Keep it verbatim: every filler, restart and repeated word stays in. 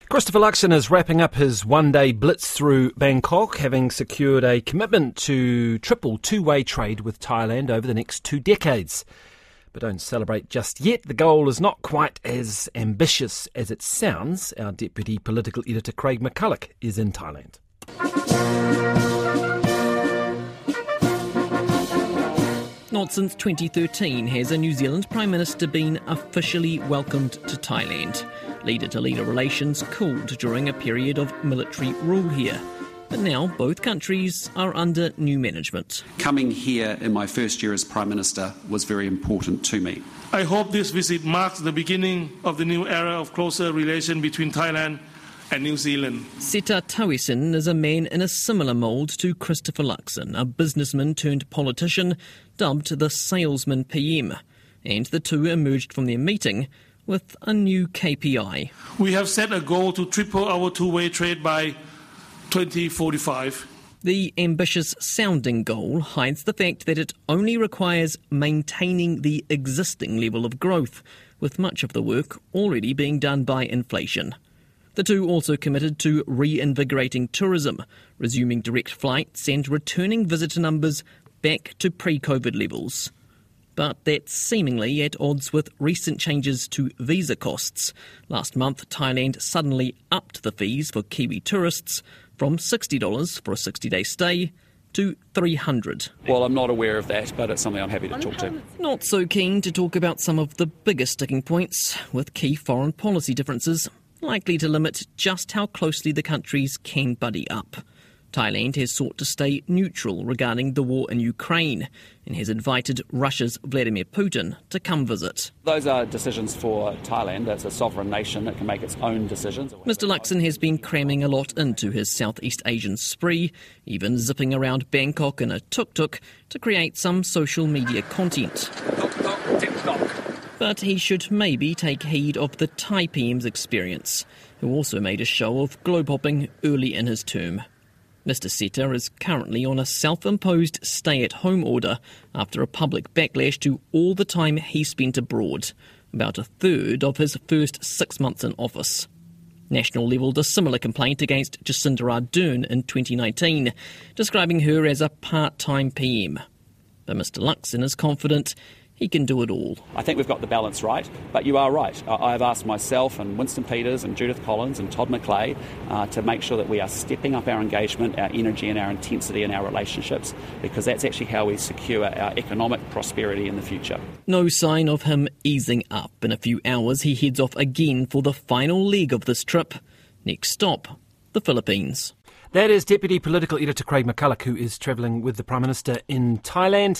Christopher Luxon is wrapping up his one-day blitz through Bangkok, having secured a commitment to triple two-way trade with Thailand over the next two decades. But don't celebrate just yet. The goal is not quite as ambitious as it sounds. Our Deputy Political Editor Craig McCulloch is in Thailand. Not since twenty thirteen has a New Zealand Prime Minister been officially welcomed to Thailand. Leader-to-leader relations cooled during a period of military rule here. But now both countries are under new management. Coming here in my first year as Prime Minister was very important to me. I hope this visit marks the beginning of the new era of closer relation between Thailand and New Zealand. Seta Tauisen is a man in a similar mould to Christopher Luxon, a businessman turned politician, dubbed the salesman P M. And the two emerged from their meeting with a new K P I. We have set a goal to triple our two-way trade by twenty forty-five. The ambitious sounding goal hides the fact that it only requires maintaining the existing level of growth, with much of the work already being done by inflation. The two also committed to reinvigorating tourism, resuming direct flights and returning visitor numbers back to pre-COVID levels. But that's seemingly at odds with recent changes to visa costs. Last month, Thailand suddenly upped the fees for Kiwi tourists from sixty dollars for a sixty-day stay to three hundred dollars. Well, I'm not aware of that, but it's something I'm happy to talk to. Not so keen to talk about some of the bigger sticking points, with key foreign policy differences likely to limit just how closely the countries can buddy up. Thailand has sought to stay neutral regarding the war in Ukraine and has invited Russia's Vladimir Putin to come visit. Those are decisions for Thailand. It's a sovereign nation that can make its own decisions. Mister Luxon has been cramming a lot into his Southeast Asian spree, even zipping around Bangkok in a tuk-tuk to create some social media content. But he should maybe take heed of the Thai P M's experience, who also made a show of globe-hopping early in his term. Mister Seta is currently on a self-imposed stay-at-home order after a public backlash to all the time he spent abroad, about a third of his first six months in office. National levelled a similar complaint against Jacinda Ardern in twenty nineteen, describing her as a part-time P M. But Mister Luxon is confident he can do it all. I think we've got the balance right, but you are right. I've asked myself and Winston Peters and Judith Collins and Todd McClay uh, to make sure that we are stepping up our engagement, our energy and our intensity in our relationships, because that's actually how we secure our economic prosperity in the future. No sign of him easing up. In a few hours he heads off again for the final leg of this trip. Next stop, the Philippines. That is Deputy Political Editor Craig McCulloch, who is travelling with the Prime Minister in Thailand.